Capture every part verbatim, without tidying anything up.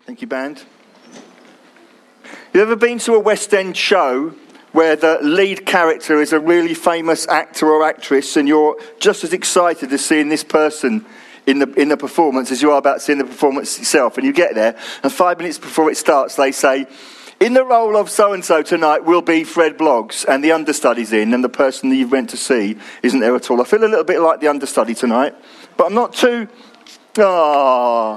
Thank you, band. You ever been to a West End show where the lead character is a really famous actor or actress and you're just as excited as seeing this person in the in the performance as you are about seeing the performance itself? And you get there, and five minutes before it starts, they say, in the role of so-and-so tonight will be Fred Bloggs, and the understudy's in, and the person that you went to see isn't there at all. I feel a little bit like the understudy tonight, but I'm not too... Ah.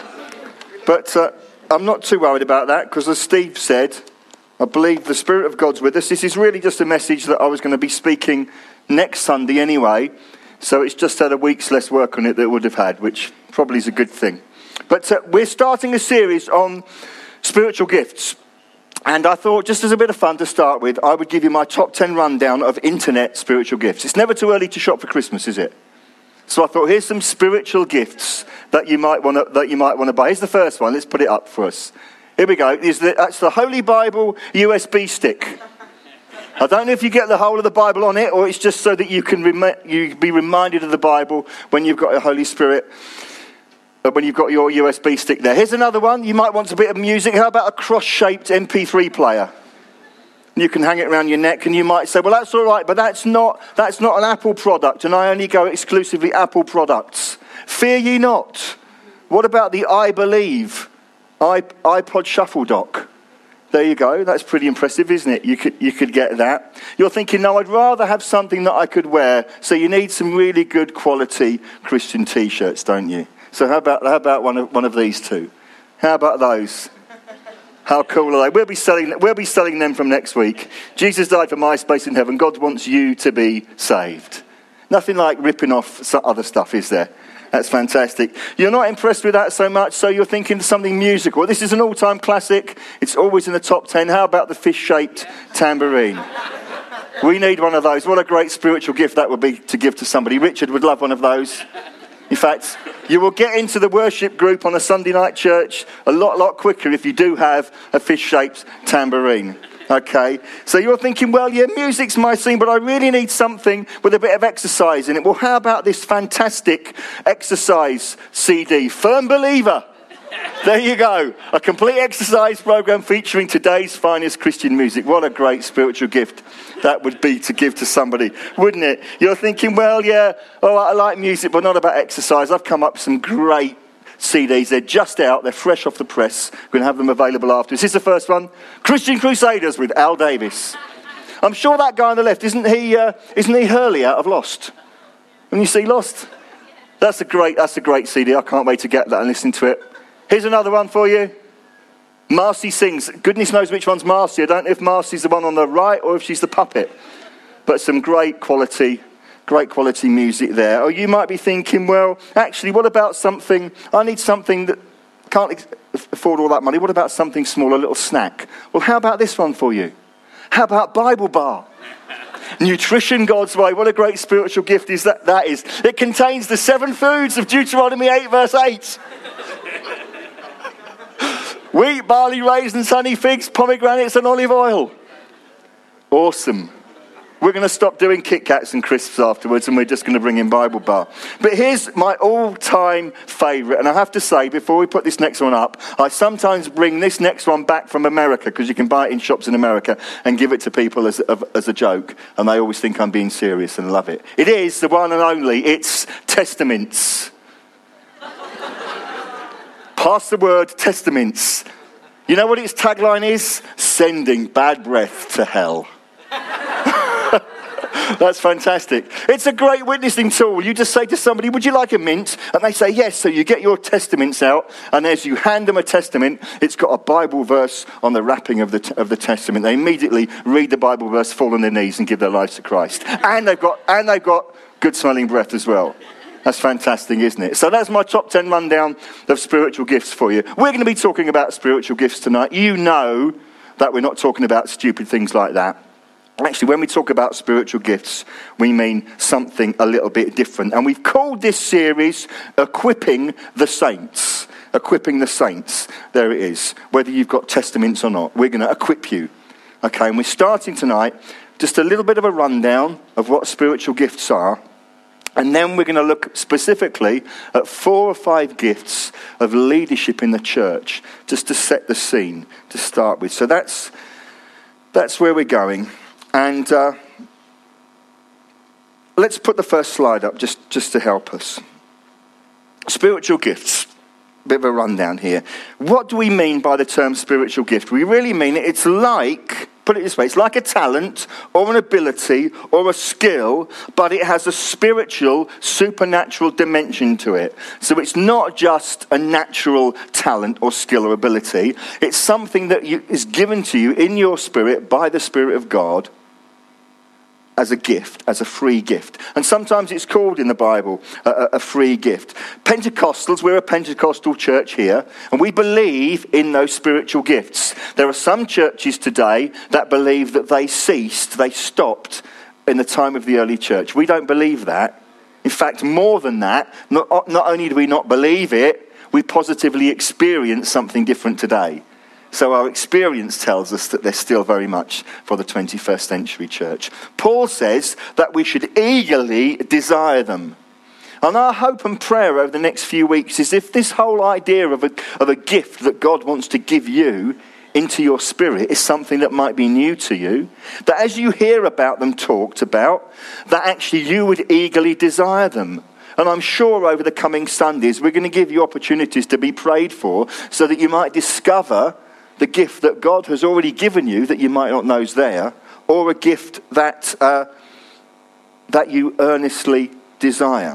But uh, I'm not too worried about that, because as Steve said, I believe the Spirit of God's with us. This is really just a message that I was going to be speaking next Sunday anyway, so it's just had a week's less work on it than it would have had, which probably is a good thing. But uh, we're starting a series on spiritual gifts. And I thought, just as a bit of fun to start with, I would give you my top ten rundown of internet spiritual gifts. It's never too early to shop for Christmas, is it? So I thought, here's some spiritual gifts that you might want to that you might want to buy. Here's the first one. Let's put it up for us. Here we go. Is the, that's the Holy Bible U S B stick. I don't know if you get the whole of the Bible on it, or it's just so that you can rem- you be reminded of the Bible when you've got a Holy Spirit. When you've got your U S B stick there. Here's another one. You might want a bit of music. How about a cross-shaped M P three player? You can hang it around your neck, and you might say, well, that's all right, but that's not that's not an Apple product, and I only go exclusively Apple products. Fear ye not. What about the I Believe iPod Shuffle dock? There you go. That's pretty impressive, isn't it? You could you could get that. You're thinking, no, I'd rather have something that I could wear. So you need some really good quality Christian T-shirts, don't you? So how about how about one of one of these two? How about those? How cool are they? We'll be selling we'll be selling them from next week. Jesus died for my space in heaven. God wants you to be saved. Nothing like ripping off some other stuff, is there? That's fantastic. You're not impressed with that so much, so you're thinking of something musical. This is an all-time classic. It's always in the top ten. How about the fish-shaped tambourine? We need one of those. What a great spiritual gift that would be to give to somebody. Richard would love one of those. In fact, you will get into the worship group on a Sunday night church a lot, lot quicker if you do have a fish-shaped tambourine. Okay, so you're thinking, well, yeah, music's my scene, but I really need something with a bit of exercise in it. Well, how about this fantastic exercise C D, Firm Believer? There you go, a complete exercise program featuring today's finest Christian music. What a great spiritual gift that would be to give to somebody, wouldn't it? You're thinking, well, yeah, oh, I like music, but not about exercise. I've come up with some great C Ds. They're just out. They're fresh off the press. We're going to have them available after. Is this the first one? Christian Crusaders with Al Davis. I'm sure that guy on the left, isn't he? Uh, isn't he Hurley out of Lost? When you see Lost, that's a great. That's a great C D. I can't wait to get that and listen to it. Here's another one for you. Marcy Sings. Goodness knows which one's Marcy. I don't know if Marcy's the one on the right or if she's the puppet. But some great quality, great quality music there. Or you might be thinking, well, actually, what about something, I need something that can't afford all that money. What about something small, a little snack? Well, how about this one for you? How about Bible Bar? Nutrition God's way. What a great spiritual gift is that, that is. It contains the seven foods of Deuteronomy eight, verse eight. Wheat, barley, raisins, honey, figs, pomegranates and olive oil. Awesome. We're going to stop doing Kit Kats and crisps afterwards, and we're just going to bring in Bible Bar. But here's my all-time favourite, and I have to say, before we put this next one up, I sometimes bring this next one back from America, because you can buy it in shops in America, and give it to people as, as a joke, and they always think I'm being serious and love it. It is the one and only. It's Testaments. Pass the word, Testaments. You know what its tagline is? Sending bad breath to hell. That's fantastic. It's a great witnessing tool. You just say to somebody, would you like a mint? And they say yes. So you get your testaments out, and as you hand them a testament, it's got a Bible verse on the wrapping of the t- of the testament. They immediately read the Bible verse, fall on their knees, and give their lives to Christ. And they've got and they've got good smelling breath as well. That's fantastic, isn't it? So that's my top ten rundown of spiritual gifts for you. We're going to be talking about spiritual gifts tonight. You know that we're not talking about stupid things like that. Actually, when we talk about spiritual gifts, we mean something a little bit different. And we've called this series Equipping the Saints. Equipping the Saints. There it is. Whether you've got testaments or not, we're going to equip you. Okay, and we're starting tonight just a little bit of a rundown of what spiritual gifts are. And then we're going to look specifically at four or five gifts of leadership in the church, just to set the scene to start with. So that's that's where we're going. And uh, let's put the first slide up just, just to help us. Spiritual gifts. Bit of a rundown here. What do we mean by the term spiritual gift? We really mean it. It's like, put it this way, it's like a talent or an ability or a skill, but it has a spiritual, supernatural dimension to it. So it's not just a natural talent or skill or ability. It's something that you, is given to you in your spirit by the Spirit of God, as a gift, as a free gift. And sometimes it's called in the Bible a, a free gift. Pentecostals, we're a Pentecostal church here, and we believe in those spiritual gifts. There are some churches today that believe that they ceased, they stopped in the time of the early church. We don't believe that. In fact, more than that, not, not only do we not believe it, we positively experience something different today. So our experience tells us that they're still very much for the twenty-first century church. Paul says that we should eagerly desire them. And our hope and prayer over the next few weeks is if this whole idea of a, of a gift that God wants to give you into your spirit is something that might be new to you, that as you hear about them talked about, that actually you would eagerly desire them. And I'm sure over the coming Sundays we're going to give you opportunities to be prayed for so that you might discover the gift that God has already given you that you might not know is there, or a gift that uh, that you earnestly desire.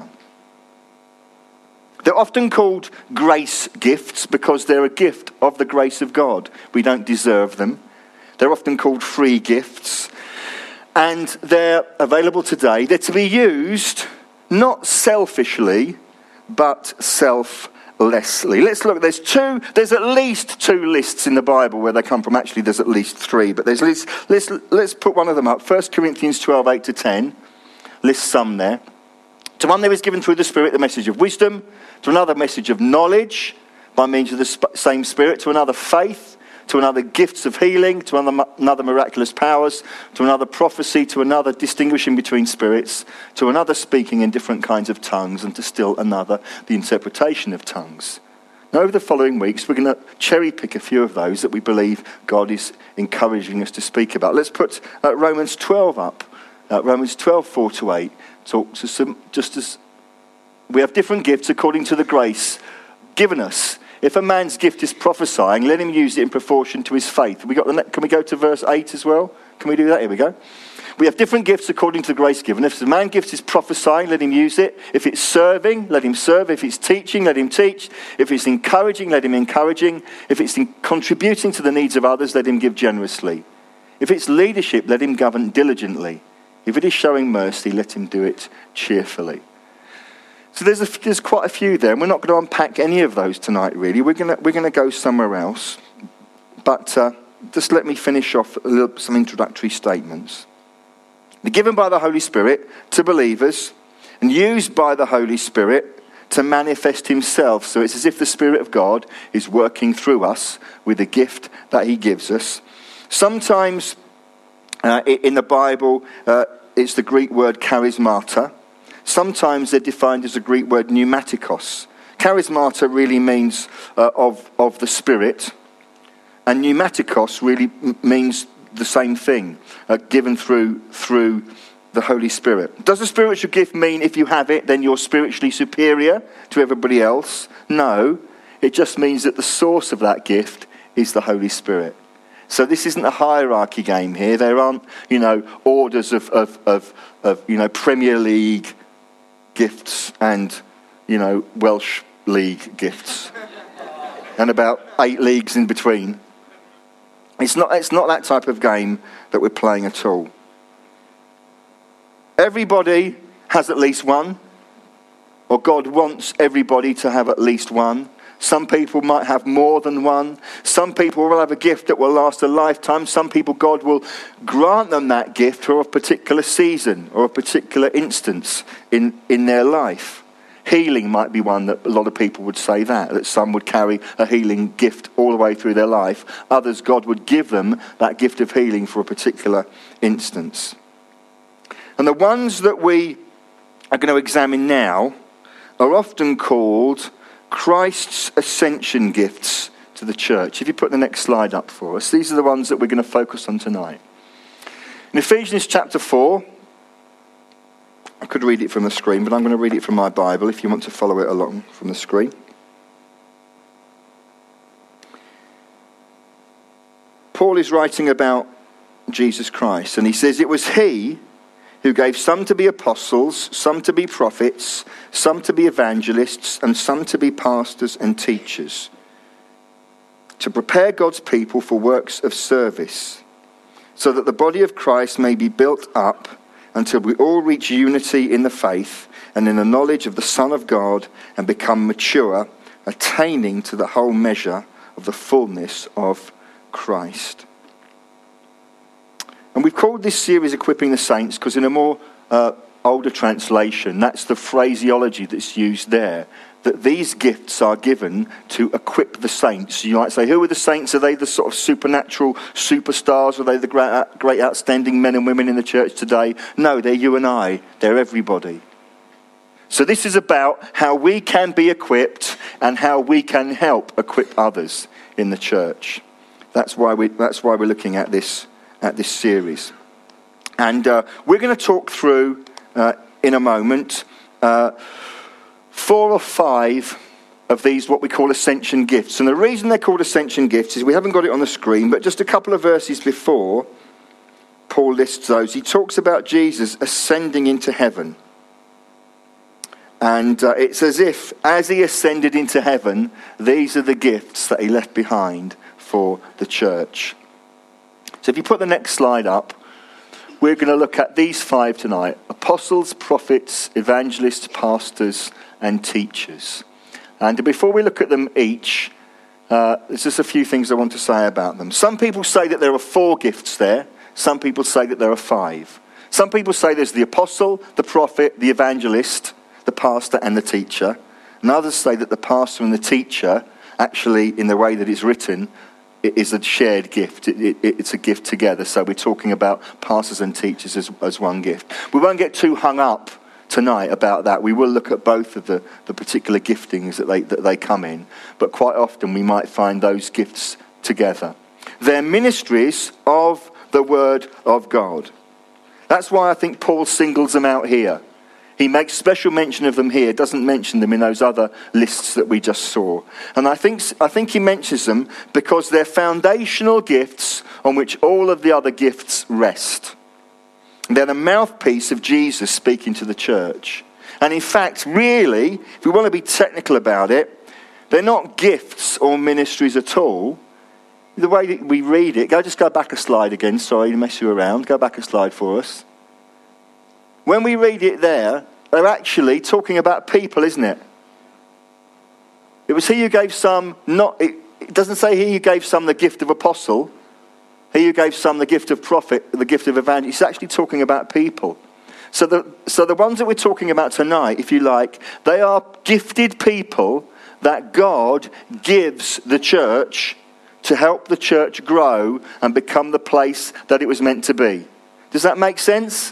They're often called grace gifts because they're a gift of the grace of God. We don't deserve them. They're often called free gifts. And they're available today. They're to be used not selfishly, but self Leslie. Let's look. There's two. There's at least two lists in the Bible where they come from. Actually, there's at least three. But there's let's let's let's put one of them up. First Corinthians twelve, eight to ten lists some there. To one there is given through the Spirit the message of wisdom. To another, message of knowledge by means of the sp- same Spirit. To another, faith. To another, gifts of healing. To another, another, miraculous powers. To another, prophecy. To another, distinguishing between spirits. To another, speaking in different kinds of tongues. And to still another, the interpretation of tongues. Now, over the following weeks, we're going to cherry pick a few of those that we believe God is encouraging us to speak about. Let's put uh, Romans twelve up. Uh, Romans twelve, four to eight talks to some, just as we have different gifts according to the grace given us. If a man's gift is prophesying, let him use it in proportion to his faith. We got the, can we go to verse eight as well? Can we do that? Here we go. We have different gifts according to the grace given. If the man's gift is prophesying, let him use it. If it's serving, let him serve. If it's teaching, let him teach. If it's encouraging, let him encouraging. If it's in contributing to the needs of others, let him give generously. If it's leadership, let him govern diligently. If it is showing mercy, let him do it cheerfully. So there's a, there's quite a few there, and we're not going to unpack any of those tonight, really. We're going to we're going to go somewhere else. But uh, just let me finish off a little, some introductory statements. They're given by the Holy Spirit to believers and used by the Holy Spirit to manifest himself. So it's as if the Spirit of God is working through us with the gift that he gives us. Sometimes uh, in the Bible, uh, it's the Greek word charismata. Sometimes they're defined as a Greek word pneumatikos. Charismata really means uh, of, of the Spirit. And pneumatikos really m- means the same thing, uh, given through through the Holy Spirit. Does a spiritual gift mean if you have it, then you're spiritually superior to everybody else? No. It just means that the source of that gift is the Holy Spirit. So this isn't a hierarchy game here. There aren't, you know, orders of, of, of, of you know, Premier League gifts and, you know, Welsh League gifts. And about eight leagues in between. It's not, it's not that type of game that we're playing at all. Everybody has at least one. Or God wants everybody to have at least one. Some people might have more than one. Some people will have a gift that will last a lifetime. Some people, God will grant them that gift for a particular season or a particular instance in, in their life. Healing might be one that a lot of people would say that, that some would carry a healing gift all the way through their life. Others, God would give them that gift of healing for a particular instance. And the ones that we are going to examine now are often called Christ's ascension gifts to the church. If you put the next slide up for us, these are the ones that we're going to focus on tonight. In Ephesians chapter four, I could read it from the screen, but I'm going to read it from my Bible if you want to follow it along from the screen. Paul is writing about Jesus Christ, and he says, "It was he who gave some to be apostles, some to be prophets, some to be evangelists, and some to be pastors and teachers, to prepare God's people for works of service, so that the body of Christ may be built up until we all reach unity in the faith and in the knowledge of the Son of God and become mature, attaining to the whole measure of the fullness of Christ." And we've called this series Equipping the Saints because in a more uh, older translation, that's the phraseology that's used there, that these gifts are given to equip the saints. You might say, who are the saints? Are they the sort of supernatural superstars? Are they the great, great outstanding men and women in the church today? No, they're you and I. They're everybody. So this is about how we can be equipped and how we can help equip others in the church. That's why we. That's why we're looking at this at this series, and uh, we're going to talk through uh, in a moment uh, four or five of these what we call ascension gifts. And the reason they're called ascension gifts is we haven't got it on the screen, but just a couple of verses before Paul lists those, he talks about Jesus ascending into heaven. And uh, it's as if, as he ascended into heaven, these are the gifts that he left behind for the church. So if you put the next slide up, we're going to look at these five tonight: apostles, prophets, evangelists, pastors, and teachers. And before we look at them each, uh, there's just a few things I want to say about them. Some people say that there are four gifts there. Some people say that there are five. Some people say there's the apostle, the prophet, the evangelist, the pastor, and the teacher. And others say that the pastor and the teacher, actually, in the way that it's written, it is a shared gift. It, it, it's a gift together. So we're talking about pastors and teachers as, as one gift. We won't get too hung up tonight about that. We will look at both of the, the particular giftings that they, that they come in. But quite often we might find those gifts together. They're ministries of the Word of God. That's why I think Paul singles them out here. He makes special mention of them here, doesn't mention them in those other lists that we just saw. And I think I think he mentions them because they're foundational gifts on which all of the other gifts rest. They're the mouthpiece of Jesus speaking to the church. And in fact, really, if we want to be technical about it, they're not gifts or ministries at all. The way that we read it, go just go back a slide again, sorry to mess you around, go back a slide for us. When we read it there, they're actually talking about people, isn't it? It was he who gave some, not, it, it doesn't say he who gave some the gift of apostle, he who gave some the gift of prophet, the gift of evangelist. It's actually talking about people. So the, so the ones that we're talking about tonight, if you like, they are gifted people that God gives the church to help the church grow and become the place that it was meant to be. Does that make sense?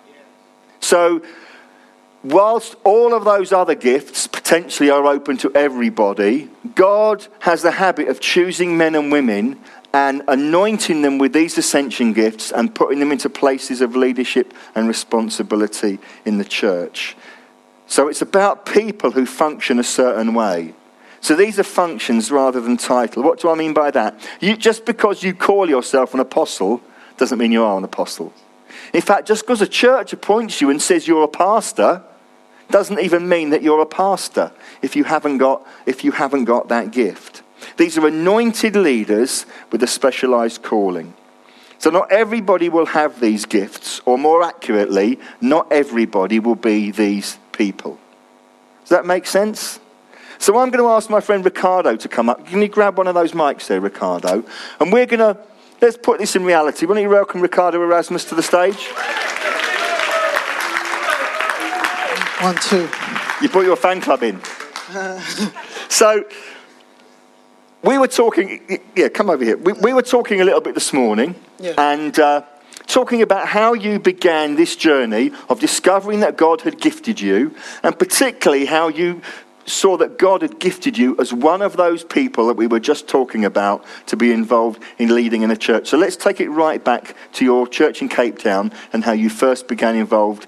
So, whilst all of those other gifts potentially are open to everybody, God has the habit of choosing men and women and anointing them with these ascension gifts and putting them into places of leadership and responsibility in the church. So it's about people who function a certain way. So these are functions rather than title. What do I mean by that? You, just because you call yourself an apostle doesn't mean you are an apostle. In fact, just because a church appoints you and says you're a pastor doesn't even mean that you're a pastor if you haven't got if you haven't got that gift. These are anointed leaders with a specialized calling. So not everybody will have these gifts, or more accurately, not everybody will be these people. Does that make sense? So I'm going to ask my friend Ricardo to come up. Can you grab one of those mics there, Ricardo? And we're going to Let's put this in reality. Why don't you welcome Ricardo Erasmus to the stage? One, two. You brought your fan club in. Uh. So, we were talking... Yeah, come over here. We, we were talking a little bit this morning. Yeah. And uh, talking about how you began this journey of discovering that God had gifted you, and particularly how you saw that God had gifted you as one of those people that we were just talking about to be involved in leading in a church. So let's take it right back to your church in Cape Town and how you first began involved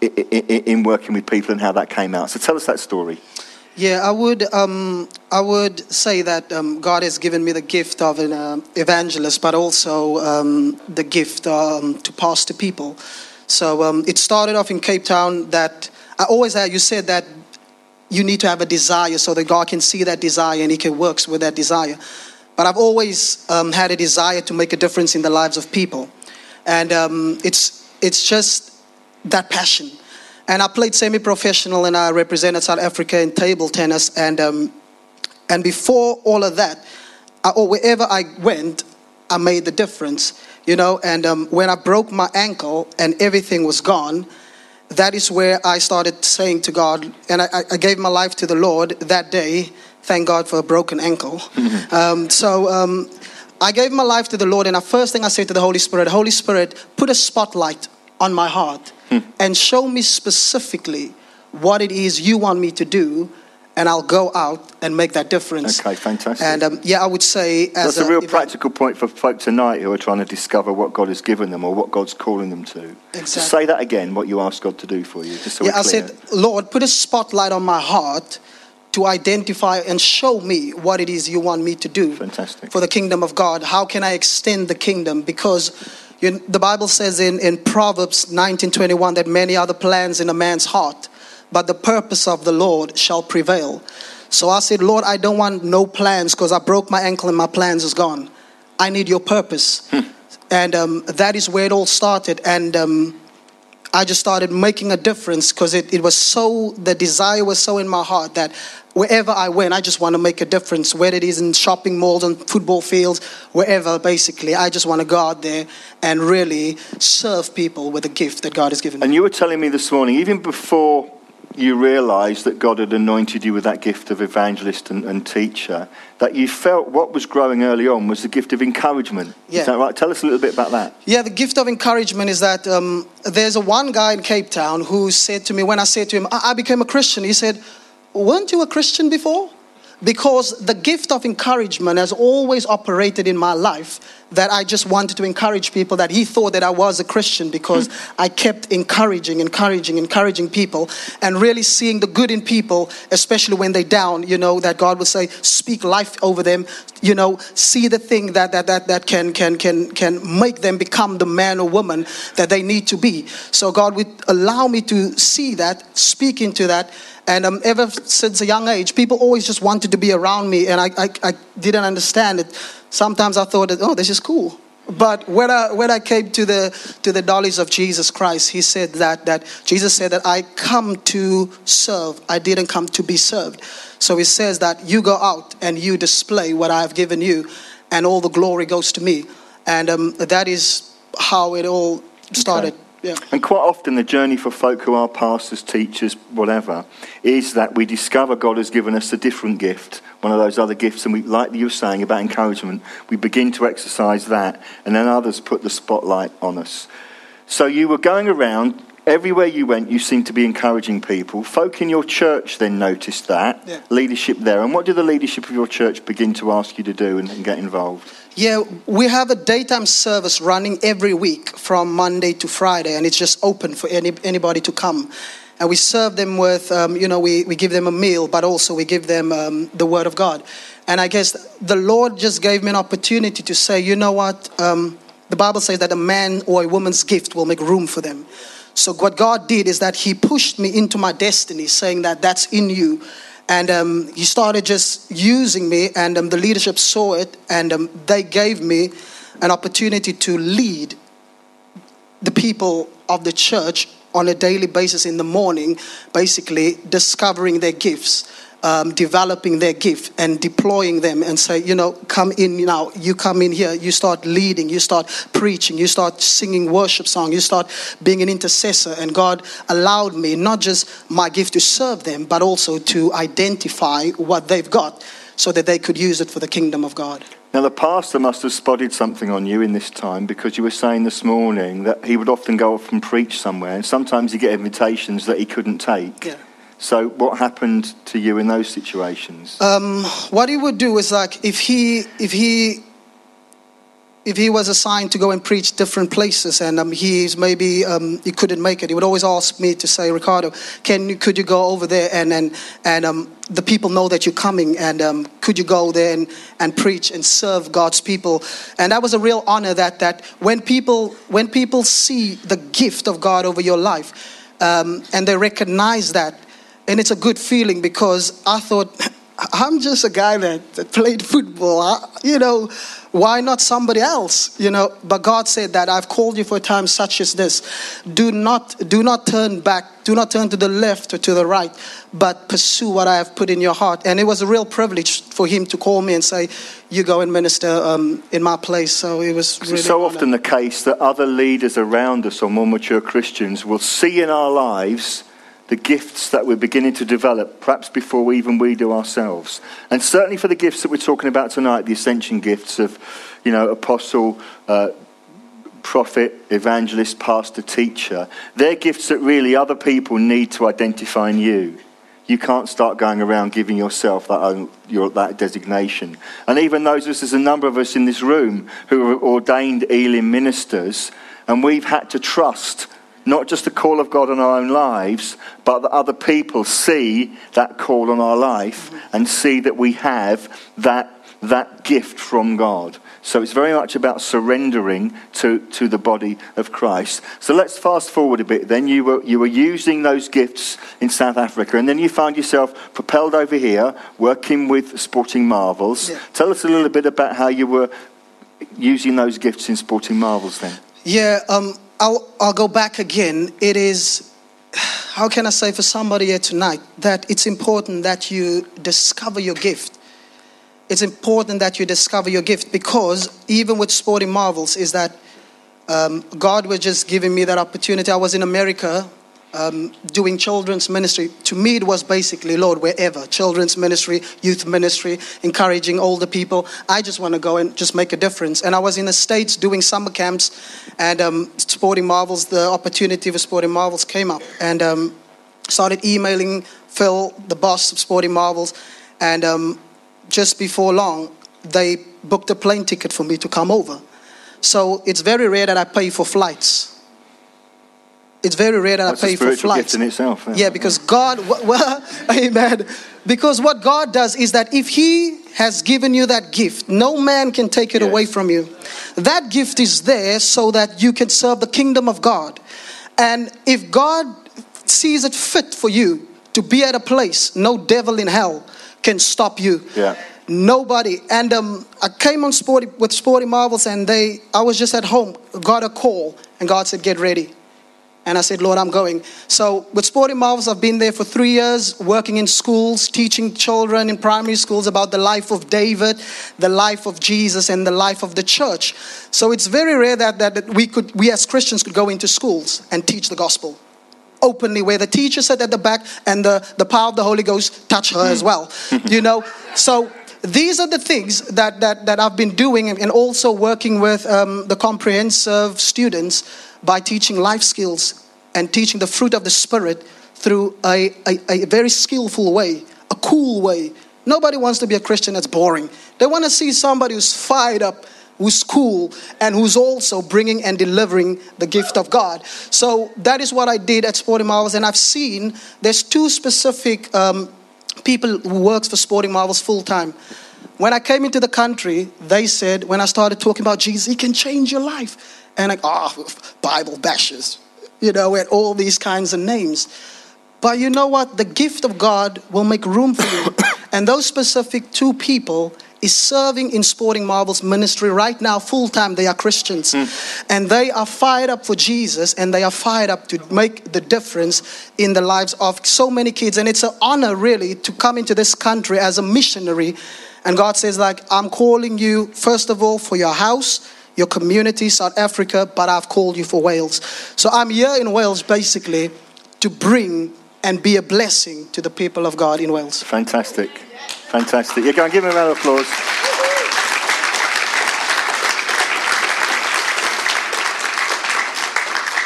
in working with people and how that came out. So tell us that story. Yeah, I would um, I would say that um, God has given me the gift of an uh, evangelist, but also um, the gift um, to pastor people. So um, it started off in Cape Town that I always had, you said that you need to have a desire so that God can see that desire and he can work with that desire. But I've always um, had a desire to make a difference in the lives of people. And um, it's it's just that passion. And I played semi-professional and I represented South Africa in table tennis. And um, and before all of that, I, or wherever I went, I made the difference. You know, and um, when I broke my ankle and everything was gone, that is where I started saying to God, and I, I gave my life to the Lord that day. Thank God for a broken ankle. Mm-hmm. Um, so um, I gave my life to the Lord, and the first thing I said to the Holy Spirit, Holy Spirit, put a spotlight on my heart hmm. and show me specifically what it is you want me to do, and I'll go out and make that difference. Okay, fantastic. And um, yeah, I would say as that's a, a real event- practical point for folk tonight who are trying to discover what God has given them or what God's calling them to. Exactly. So say that again, what you asked God to do for you. Just so yeah, we're I clear. said, Lord, put a spotlight on my heart to identify and show me what it is you want me to do. Fantastic. For the kingdom of God. How can I extend the kingdom? Because you know, the Bible says in, in Proverbs nineteen twenty-one that many are the plans in a man's heart, but the purpose of the Lord shall prevail. So I said, Lord, I don't want no plans because I broke my ankle and my plans is gone. I need your purpose. Hmm. And um, that is where it all started. And um, I just started making a difference because it, it was so, the desire was so in my heart that wherever I went, I just want to make a difference. Whether it is in shopping malls and football fields, wherever basically, I just want to go out there and really serve people with the gift that God has given me. And you were telling me this morning, even before you realised that God had anointed you with that gift of evangelist and, and teacher, that you felt what was growing early on was the gift of encouragement. Yeah. Is that right? Tell us a little bit about that. Yeah, the gift of encouragement is that um, there's a one guy in Cape Town who said to me, when I said to him, I, I became a Christian, he said, weren't you a Christian before? Because the gift of encouragement has always operated in my life, that I just wanted to encourage people, that he thought that I was a Christian because mm. I kept encouraging, encouraging, encouraging people and really seeing the good in people, especially when they're down, you know, that God would say, speak life over them, you know, see the thing that that that, that can, can, can, can make them become the man or woman that they need to be. So God would allow me to see that, speak into that. And um, ever since a young age, people always just wanted to be around me, and I, I, I didn't understand it. Sometimes I thought that, oh, this is cool. But when I when I came to the to the knowledge of Jesus Christ, he said that that Jesus said that I come to serve. I didn't come to be served. So he says that you go out and you display what I have given you, and all the glory goes to me. And um, that is how it all started. Okay. Yeah. And quite often the journey for folk who are pastors, teachers, whatever, is that we discover God has given us a different gift, one of those other gifts, and we, like you were saying about encouragement, we begin to exercise that, and then others put the spotlight on us. So you were going around, everywhere you went, you seemed to be encouraging people. Folk in your church then noticed that, yeah. Leadership there. And what did the leadership of your church begin to ask you to do and, and get involved? Yeah, we have a daytime service running every week from Monday to Friday, and it's just open for any anybody to come. And we serve them with, um, you know, we, we give them a meal, but also we give them um, the Word of God. And I guess the Lord just gave me an opportunity to say, you know what, um, the Bible says that a man or a woman's gift will make room for them. So what God did is that he pushed me into my destiny, saying that that's in you. And um, he started just using me, and um, the leadership saw it, and um, they gave me an opportunity to lead the people of the church on a daily basis in the morning, basically discovering their gifts, um, developing their gift and deploying them, and say, you know, come in now, you come in here, you start leading, you start preaching, you start singing worship songs, you start being an intercessor. And God allowed me not just my gift to serve them, but also to identify what they've got so that they could use it for the kingdom of God. Now, the pastor must have spotted something on you in this time, because you were saying this morning that he would often go off and preach somewhere, and sometimes he'd get invitations that he couldn't take. Yeah. So what happened to you in those situations? Um, what he would do is, like, if he if he if he was assigned to go and preach different places, and um, he's maybe um, he couldn't make it, he would always ask me to say, Ricardo, can you could you go over there and and and um, the people know that you're coming, and um, could you go there and, and preach and serve God's people? And that was a real honor, that that when people when people see the gift of God over your life, um, and they recognize that, and it's a good feeling, because I thought, I'm just a guy that, that played football. I, you know, why not somebody else? You know, but God said that I've called you for a time such as this. Do not, do not turn back. Do not turn to the left or to the right, but pursue what I have put in your heart. And it was a real privilege for him to call me and say, you go and minister um, in my place. So it was really It's so often the case that other leaders around us, or more mature Christians, will see in our lives the gifts that we're beginning to develop, perhaps before even we do ourselves. And certainly for the gifts that we're talking about tonight, the ascension gifts of, you know, apostle, uh, prophet, evangelist, pastor, teacher, they're gifts that really other people need to identify in you. You can't start going around giving yourself that, your, that designation. And even those of us, there's a number of us in this room who are ordained Elim ministers, and we've had to trust not just the call of God on our own lives, but that other people see that call on our life and see that we have that that gift from God. So it's very much about surrendering to, to the body of Christ. So let's fast forward a bit. Then you were you were using those gifts in South Africa, and then you found yourself propelled over here, working with Sporting Marvels. Yeah. Tell us a little bit about how you were using those gifts in Sporting Marvels then. Yeah, um, I'll, I'll go back again. It is, how can I say for somebody here tonight, that it's important that you discover your gift. It's important that you discover your gift, because even with Sporting Marvels is that um, God was just giving me that opportunity. I was in America um, doing children's ministry. To me, it was basically, Lord, wherever, children's ministry, youth ministry, encouraging older people. I just want to go and just make a difference. And I was in the States doing summer camps, and um, Sporting Marvels, the opportunity for Sporting Marvels came up, and um, started emailing Phil, the boss of Sporting Marvels, and um, just before long, they booked a plane ticket for me to come over. So it's very rare that I pay for flights. It's very rare that That's I pay a for spiritual flights. gift in itself. Yeah, because God, well, amen. Because what God does is that if He has given you that gift, no man can take it Yes. away from you. That gift is there so that you can serve the kingdom of God. And if God sees it fit for you to be at a place, no devil in hell can stop you. Yeah. Nobody. And um, I came on Sporting, with Sporting Marvels, and they, I was just at home, got a call, and God said, get ready. And I said, Lord, I'm going. So with Sporting Marvels, I've been there for three years, working in schools, teaching children in primary schools about the life of David, the life of Jesus, and the life of the church. So it's very rare that, that we could, we as Christians could go into schools and teach the gospel openly, where the teacher sat at the back and the, the power of the Holy Ghost touched her as well. You know, so these are the things that, that, that I've been doing, and also working with um, the comprehensive students by teaching life skills and teaching the fruit of the Spirit through a, a, a very skillful way, a cool way. Nobody wants to be a Christian that's boring. They want to see somebody who's fired up, who's cool, and who's also bringing and delivering the gift of God. So that is what I did at Sporting Marvels, and I've seen there's two specific um, people who works for Sporting Marvels full time. When I came into the country, they said, when I started talking about Jesus, He can change your life. And like, oh, Bible bashers, you know, and all these kinds of names. But you know what? The gift of God will make room for you. And those specific two people is serving in Sporting Marvels ministry right now, full time. They are Christians. Mm. And they are fired up for Jesus, and they are fired up to make the difference in the lives of so many kids. And it's an honor, really, to come into this country as a missionary. And God says, like, I'm calling you, first of all, for your house, your community, South Africa, but I've called you for Wales. So I'm here in Wales, basically, to bring and be a blessing to the people of God in Wales. Fantastic. Fantastic. You can give him a round of applause.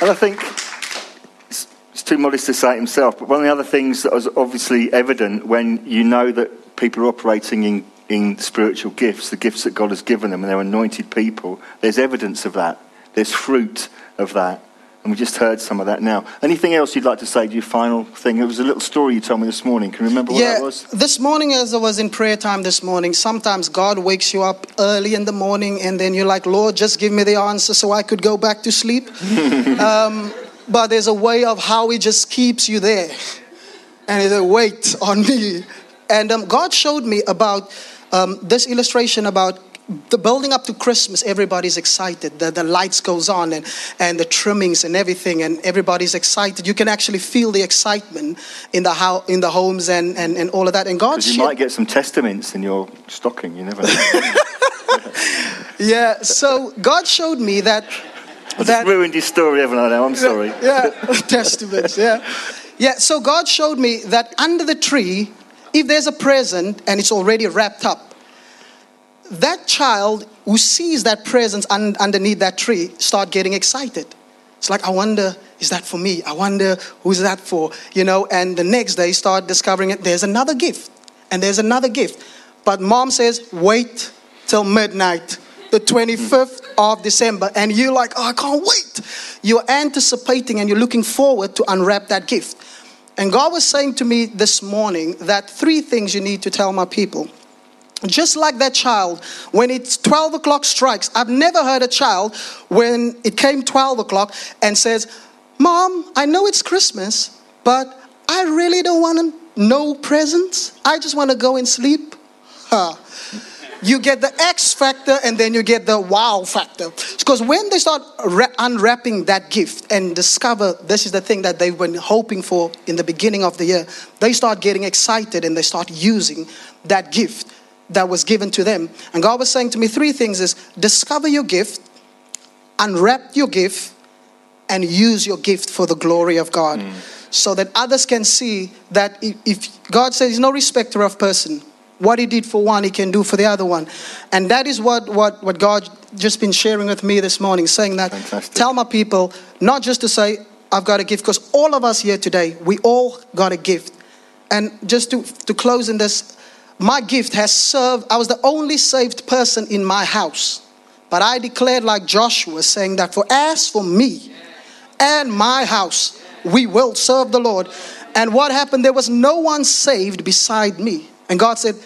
And I think it's, it's too modest to say it himself, but one of the other things that was obviously evident when you know that people are operating in, in spiritual gifts, the gifts that God has given them, and they're anointed people, there's evidence of that. There's fruit of that. And we just heard some of that now. Anything else you'd like to say to your final thing? It was a little story you told me this morning. Can you remember what yeah, that was? This morning as I was in prayer time this morning, sometimes God wakes you up early in the morning and then you're like, Lord, just give me the answer so I could go back to sleep. um, but there's a way of how he just keeps you there. And he said, wait on me. And um, God showed me about um, this illustration about the building up to Christmas. Everybody's excited. The, the lights goes on and, and the trimmings and everything, and everybody's excited. You can actually feel the excitement in the ho- in the homes and, and, and all of that. And God, you might get some testaments in your stocking. You never know. yeah. So God showed me that. I just ruined his story, haven't I? Now I'm sorry. Yeah, testaments. Yeah, yeah. So God showed me that under the tree, if there's a present and it's already wrapped up, that child who sees that presence un- underneath that tree start getting excited. It's like, I wonder, is that for me? I wonder, who's that for? You know, and the next day start discovering it. There's another gift and there's another gift. But mom says, wait till midnight, the twenty-fifth of December. And you're like, oh, I can't wait. You're anticipating and you're looking forward to unwrap that gift. And God was saying to me this morning that three things you need to tell my people. Just like that child, when it's twelve o'clock strikes, I've never heard a child when it came twelve o'clock and says, Mom, I know it's Christmas, but I really don't want no presents. I just want to go and sleep. Huh. You get the X factor and then you get the wow factor. Because when they start ra- unwrapping that gift and discover this is the thing that they've been hoping for in the beginning of the year, they start getting excited and they start using that gift that was given to them. And God was saying to me three things is discover your gift, unwrap your gift, and use your gift for the glory of God. Mm. So that others can see that if, if God says he's no respecter of person, what he did for one, he can do for the other one. And that is what, what, what God just been sharing with me this morning, saying that, Fantastic. Tell my people, not just to say, I've got a gift, because all of us here today, we all got a gift. And just to, to close in this, my gift has served. I was the only saved person in my house. But I declared like Joshua, saying that for as for me and my house, we will serve the Lord. And what happened? There was no one saved beside me. And God said,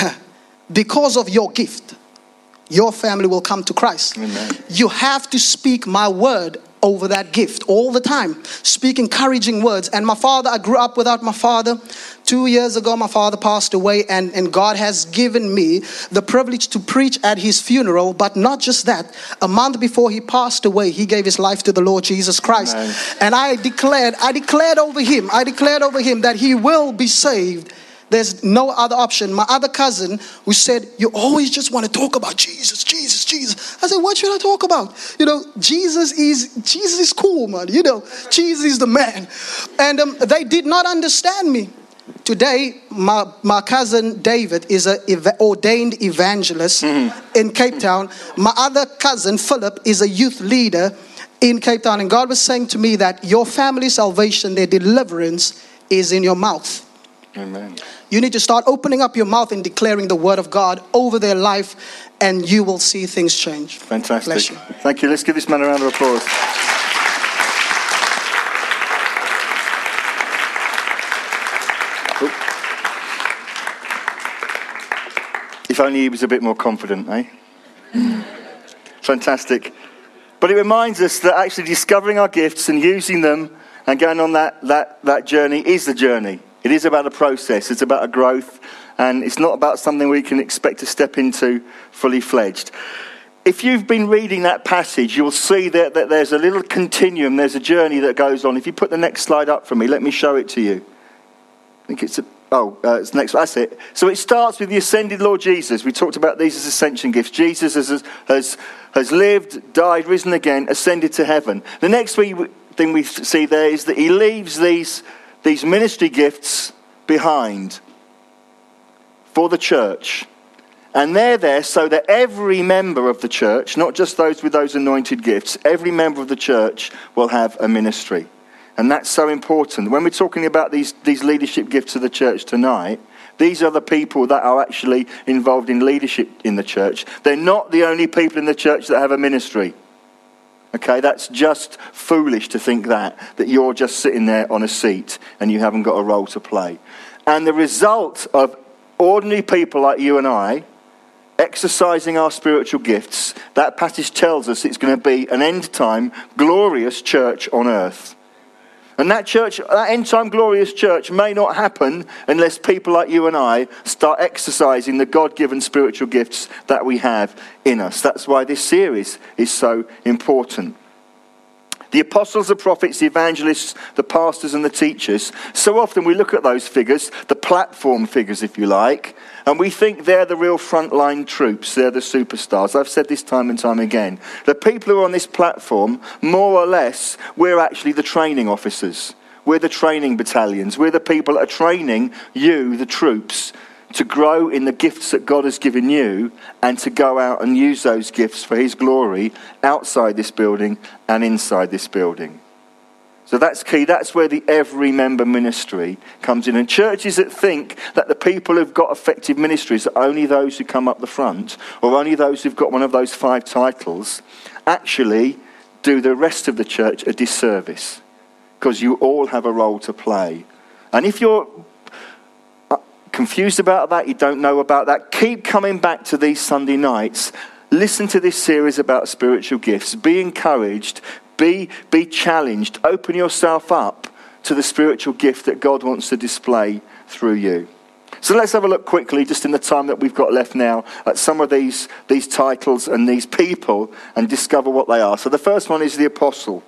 because of your gift, your family will come to Christ. Amen. You have to speak my word over that gift all the time. Speak encouraging words. And my father, I grew up without my father. Two years ago, my father passed away, and, and God has given me the privilege to preach at his funeral. But not just that. A month before he passed away, he gave his life to the Lord Jesus Christ. Amen. And I declared, I declared over him, I declared over him that he will be saved. There's no other option. My other cousin who said, you always just want to talk about Jesus, Jesus, Jesus. I said, what should I talk about? You know, Jesus is, Jesus is cool, man. You know, Jesus is the man. And um, they did not understand me. Today, my, my cousin David is an ev- ordained evangelist mm-hmm. in Cape Town. My other cousin Philip is a youth leader in Cape Town. And God was saying to me that your family salvation, their deliverance is in your mouth. Amen. You need to start opening up your mouth and declaring the word of God over their life, and you will see things change. Fantastic. Bless you. Thank you. Let's give this man a round of applause. If only he was a bit more confident, eh? Fantastic. But it reminds us that actually discovering our gifts and using them and going on that, that, that journey is the journey. It is about a process. It's about a growth. And it's not about something we can expect to step into fully fledged. If you've been reading that passage, you'll see that, that there's a little continuum. There's a journey that goes on. If you put the next slide up for me, let me show it to you. I think it's... A, oh, uh, it's next. That's it. So it starts with the ascended Lord Jesus. We talked about these as ascension gifts. Jesus has, has, has lived, died, risen again, ascended to heaven. The next thing we see there is that he leaves these... these ministry gifts behind for the church. And they're there so that every member of the church, not just those with those anointed gifts, every member of the church will have a ministry. And that's so important. When we're talking about these, these leadership gifts of the church tonight, these are the people that are actually involved in leadership in the church. They're not the only people in the church that have a ministry. Okay, that's just foolish to think that, that you're just sitting there on a seat and you haven't got a role to play. And the result of ordinary people like you and I exercising our spiritual gifts, that passage tells us it's going to be an end-time, glorious church on earth. And that church, that end-time glorious church may not happen unless people like you and I start exercising the God-given spiritual gifts that we have in us. That's why this series is so important. The apostles, the prophets, the evangelists, the pastors and the teachers, so often we look at those figures, the platform figures if you like, and we think they're the real frontline troops, they're the superstars. I've said this time and time again. The people who are on this platform, more or less, we're actually the training officers. We're the training battalions. We're the people that are training you, the troops, to grow in the gifts that God has given you and to go out and use those gifts for his glory outside this building and inside this building. So that's key. That's where the every member ministry comes in. And churches that think that the people who've got effective ministries are only those who come up the front or only those who've got one of those five titles actually do the rest of the church a disservice, because you all have a role to play. And if you're confused about that, you don't know about that, keep coming back to these Sunday nights. Listen to this series about spiritual gifts. Be encouraged. Be, be challenged. Open yourself up to the spiritual gift that God wants to display through you. So let's have a look quickly, just in the time that we've got left now, at some of these, these titles and these people and discover what they are. So the first one is the apostle.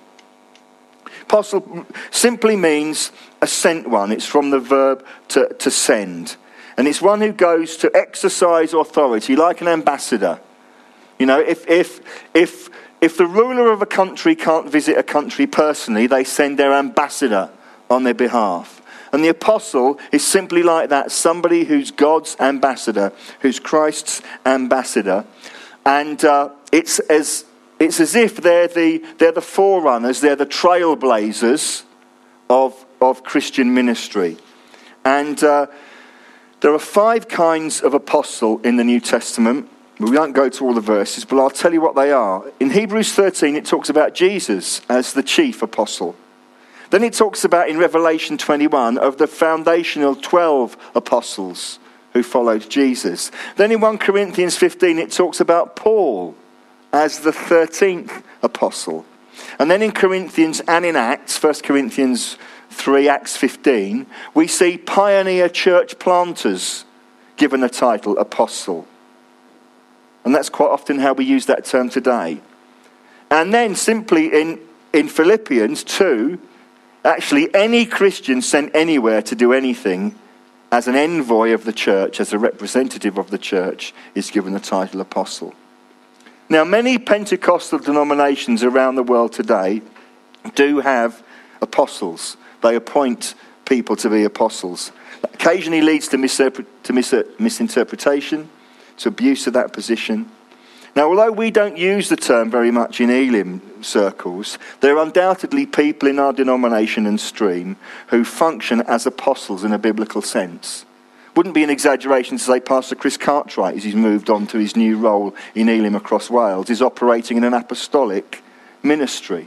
Apostle simply means a sent one. It's from the verb to, to send. And it's one who goes to exercise authority, like an ambassador. You know, if if if if the ruler of a country can't visit a country personally, they send their ambassador on their behalf. And the apostle is simply like that, somebody who's God's ambassador, who's Christ's ambassador. And uh, it's as it's as if they're the they're the forerunners, they're the trailblazers of of Christian ministry. And uh, there are five kinds of apostle in the New Testament. We won't go to all the verses, but I'll tell you what they are. In Hebrews thirteen, it talks about Jesus as the chief apostle. Then it talks about, in Revelation twenty-one, of the foundational twelve apostles who followed Jesus. Then in First Corinthians fifteen, it talks about Paul as the thirteenth apostle. And then in Corinthians and in Acts, First Corinthians three, Acts fifteen, we see pioneer church planters given a title, apostle. And that's quite often how we use that term today. And then simply in, in Philippians two, actually any Christian sent anywhere to do anything as an envoy of the church, as a representative of the church, is given the title apostle. Now, many Pentecostal denominations around the world today do have apostles. They appoint people to be apostles. That occasionally leads to, misinterpre- to mis- misinterpretation, to abuse of that position. Now, although we don't use the term very much in Elim circles, there are undoubtedly people in our denomination and stream who function as apostles in a biblical sense. Wouldn't be an exaggeration to say Pastor Chris Cartwright, as he's moved on to his new role in Elim across Wales, is operating in an apostolic ministry.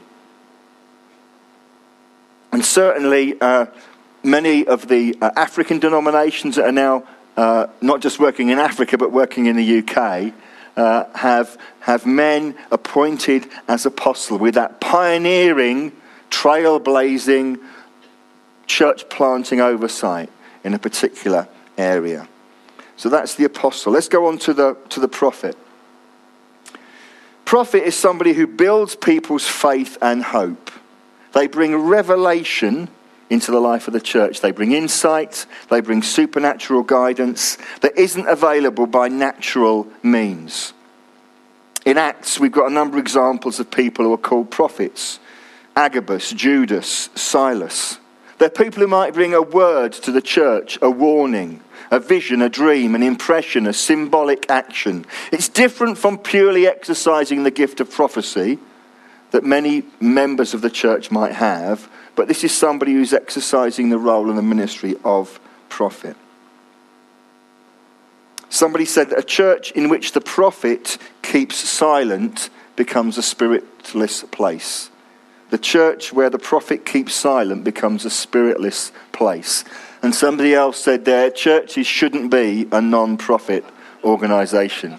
And certainly uh, many of the uh, African denominations that are now uh, not just working in Africa but working in the U K uh, have, have men appointed as apostle with that pioneering, trailblazing, church planting oversight in a particular area. So that's the apostle. Let's go on to the to the prophet. Prophet is somebody who builds people's faith and hope. They bring revelation into the life of the church. They bring insight. They bring supernatural guidance that isn't available by natural means. In Acts, we've got a number of examples of people who are called prophets. Agabus, Judas, Silas. They're people who might bring a word to the church, a warning, a vision, a dream, an impression, a symbolic action. It's different from purely exercising the gift of prophecy that many members of the church might have, but this is somebody who's exercising the role and the ministry of prophet. Somebody said that a church in which the prophet keeps silent becomes a spiritless place. The church where the prophet keeps silent becomes a spiritless place. And somebody else said there, churches shouldn't be a non-profit organisation.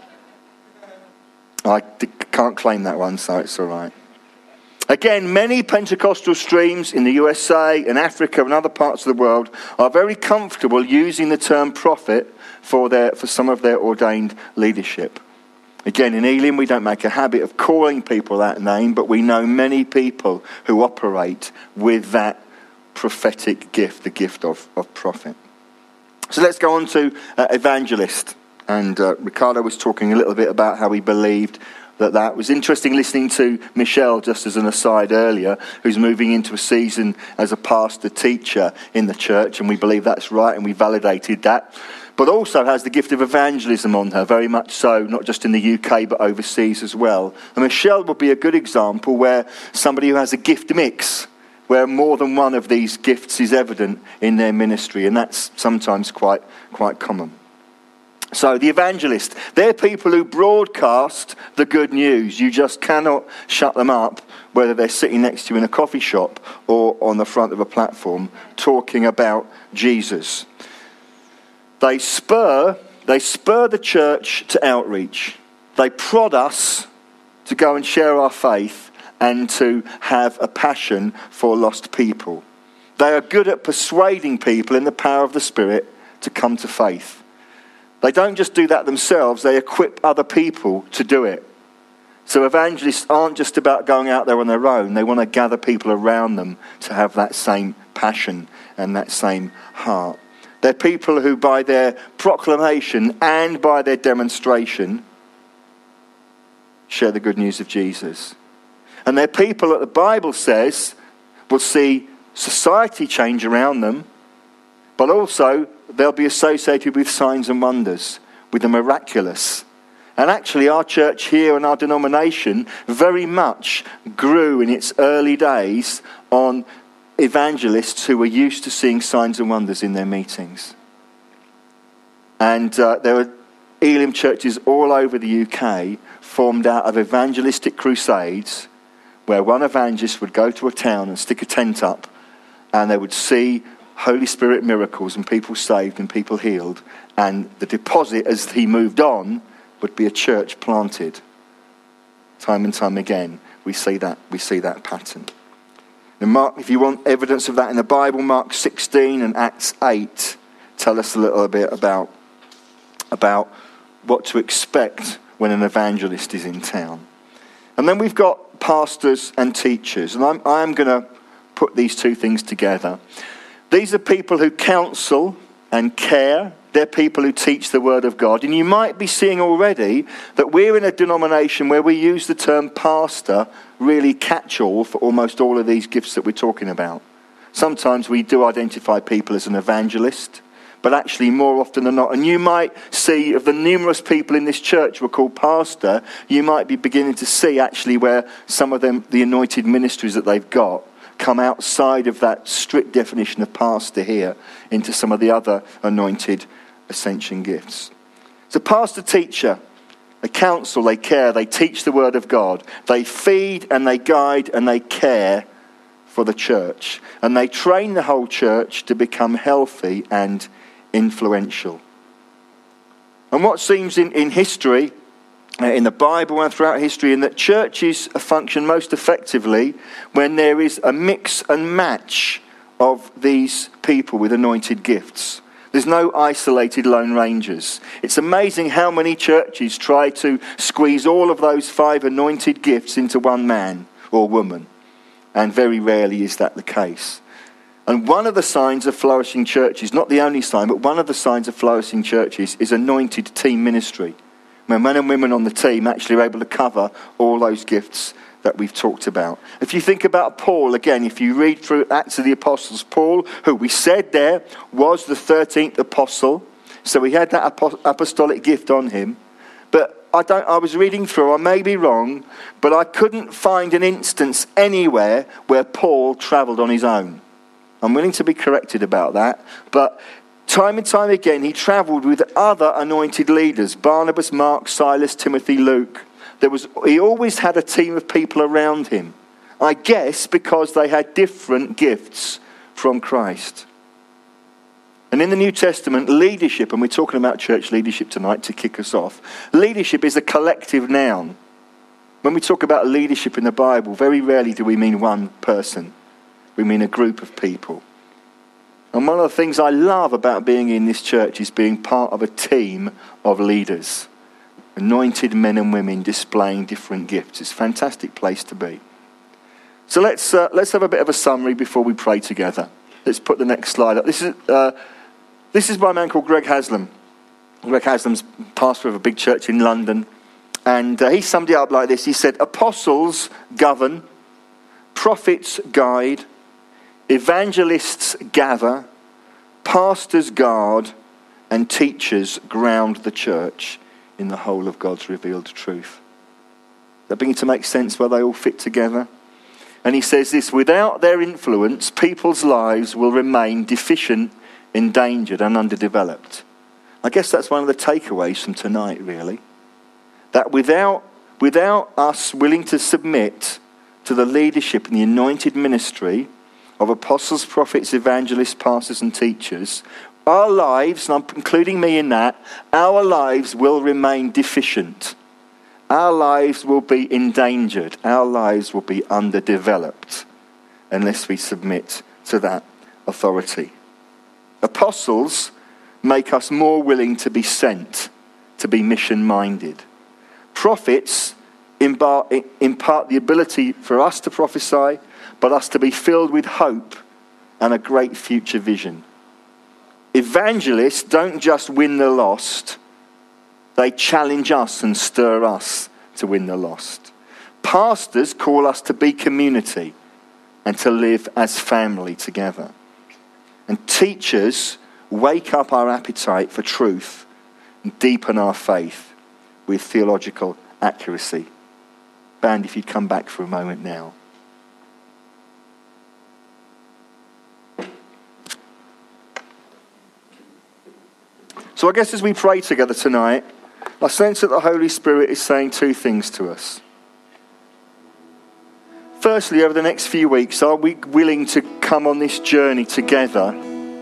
I can't claim that one, so it's all right. Again, many Pentecostal streams in the U S A and Africa and other parts of the world are very comfortable using the term prophet for their for some of their ordained leadership. Again, in Elim, we don't make a habit of calling people that name, but we know many people who operate with that prophetic gift, the gift of, of prophet. So let's go on to uh, evangelist. And uh, Ricardo was talking a little bit about how he believed that that was interesting, listening to Michelle, just as an aside earlier, who's moving into a season as a pastor teacher in the church, and we believe that's right, and we validated that. But also has the gift of evangelism on her, very much so, not just in the U K, but overseas as well. And Michelle would be a good example where somebody who has a gift mix, where more than one of these gifts is evident in their ministry, and that's sometimes quite quite common. So the evangelist, they're people who broadcast the good news. You just cannot shut them up, whether they're sitting next to you in a coffee shop or on the front of a platform talking about Jesus. They spur, they spur the church to outreach. They prod us to go and share our faith and to have a passion for lost people. They are good at persuading people in the power of the Spirit to come to faith. They don't just do that themselves, they equip other people to do it. So evangelists aren't just about going out there on their own, they want to gather people around them to have that same passion and that same heart. They're people who by their proclamation and by their demonstration share the good news of Jesus. And they're people that the Bible says will see society change around them, but also they'll be associated with signs and wonders, with the miraculous. And actually our church here and our denomination very much grew in its early days on evangelists who were used to seeing signs and wonders in their meetings. And uh, there were Elim churches all over the U K formed out of evangelistic crusades where one evangelist would go to a town and stick a tent up and they would see Holy Spirit miracles and people saved and people healed, and the deposit as he moved on would be a church planted. Time and time again we see that we see that pattern. And Mark, if you want evidence of that in the Bible, Mark sixteen and Acts eight tell us a little bit about about what to expect when an evangelist is in town. And then we've got pastors and teachers, and I'm I'm going to put these two things together. These are people who counsel and care. They're people who teach the word of God. And you might be seeing already that we're in a denomination where we use the term pastor really catch-all for almost all of these gifts that we're talking about. Sometimes we do identify people as an evangelist, but actually more often than not, and you might see of the numerous people in this church who are called pastor, you might be beginning to see actually where some of them, the anointed ministries that they've got, come outside of that strict definition of pastor here into some of the other anointed ascension gifts. So pastor, teacher, they counsel, they care, they teach the word of God. They feed and they guide and they care for the church. And they train the whole church to become healthy and influential. And what seems in, in history, in the Bible and throughout history, in that churches function most effectively when there is a mix and match of these people with anointed gifts. There's no isolated lone rangers. It's amazing how many churches try to squeeze all of those five anointed gifts into one man or woman, and very rarely is that the case. And one of the signs of flourishing churches, not the only sign, but one of the signs of flourishing churches is anointed team ministry. When men and women on the team actually are able to cover all those gifts that we've talked about. If you think about Paul, again, if you read through Acts of the Apostles, Paul, who we said there was the thirteenth apostle, so he had that apostolic gift on him. But I don't. I was reading through, I may be wrong, but I couldn't find an instance anywhere where Paul travelled on his own. I'm willing to be corrected about that, but time and time again he travelled with other anointed leaders, Barnabas, Mark, Silas, Timothy, Luke. There was, he always had a team of people around him. I guess because they had different gifts from Christ. And in the New Testament, leadership, and we're talking about church leadership tonight to kick us off, leadership is a collective noun. When we talk about leadership in the Bible, very rarely do we mean one person. We mean a group of people. And one of the things I love about being in this church is being part of a team of leaders. Anointed men and women displaying different gifts. It's a fantastic place to be. So let's uh, let's have a bit of a summary before we pray together. Let's put the next slide up. This is uh, this is by a man called Greg Haslam. Greg Haslam's pastor of a big church in London. And uh, he summed it up like this. He said, apostles govern, prophets guide, evangelists gather, pastors guard, and teachers ground the church in the whole of God's revealed truth. They're beginning to make sense where they all fit together. And he says this, without their influence, people's lives will remain deficient, endangered, and underdeveloped. I guess that's one of the takeaways from tonight, really. That without, without us willing to submit to the leadership and the anointed ministry of apostles, prophets, evangelists, pastors, and teachers, our lives, and I'm including me in that, our lives will remain deficient. Our lives will be endangered. Our lives will be underdeveloped unless we submit to that authority. Apostles make us more willing to be sent, to be mission-minded. Prophets impart the ability for us to prophesy, but us to be filled with hope and a great future vision. Evangelists don't just win the lost, they challenge us and stir us to win the lost. Pastors call us to be community and to live as family together. And teachers wake up our appetite for truth and deepen our faith with theological accuracy. Band, if you'd come back for a moment now. So I guess as we pray together tonight, I sense that the Holy Spirit is saying two things to us. Firstly, over the next few weeks, are we willing to come on this journey together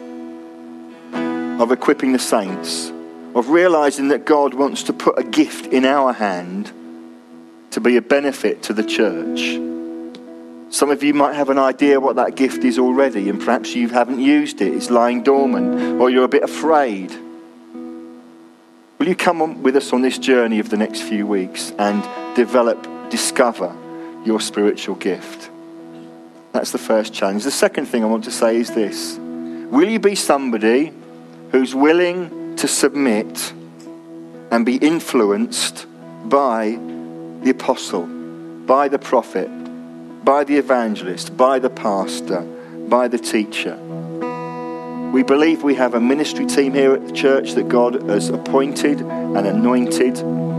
of equipping the saints, of realising that God wants to put a gift in our hand to be a benefit to the church? Some of you might have an idea what that gift is already, and perhaps you haven't used it. It's lying dormant, or you're a bit afraid. Will you come on with us on this journey of the next few weeks and develop, discover your spiritual gift? That's the first challenge. The second thing I want to say is this. Will you be somebody who's willing to submit and be influenced by the apostle, by the prophet, by the evangelist, by the pastor, by the teacher? We believe we have a ministry team here at the church that God has appointed and anointed.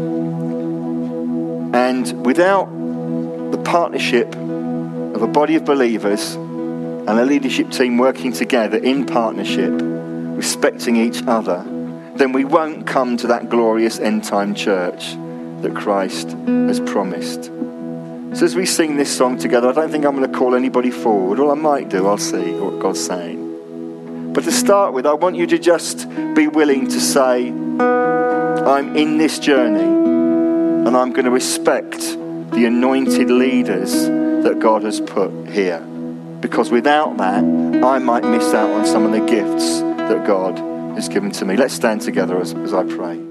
And without the partnership of a body of believers and a leadership team working together in partnership, respecting each other, then we won't come to that glorious end-time church that Christ has promised. So as we sing this song together, I don't think I'm going to call anybody forward. All I might do, I'll see what God's saying. But to start with, I want you to just be willing to say, I'm in this journey and I'm going to respect the anointed leaders that God has put here. Because without that, I might miss out on some of the gifts that God has given to me. Let's stand together as, as I pray.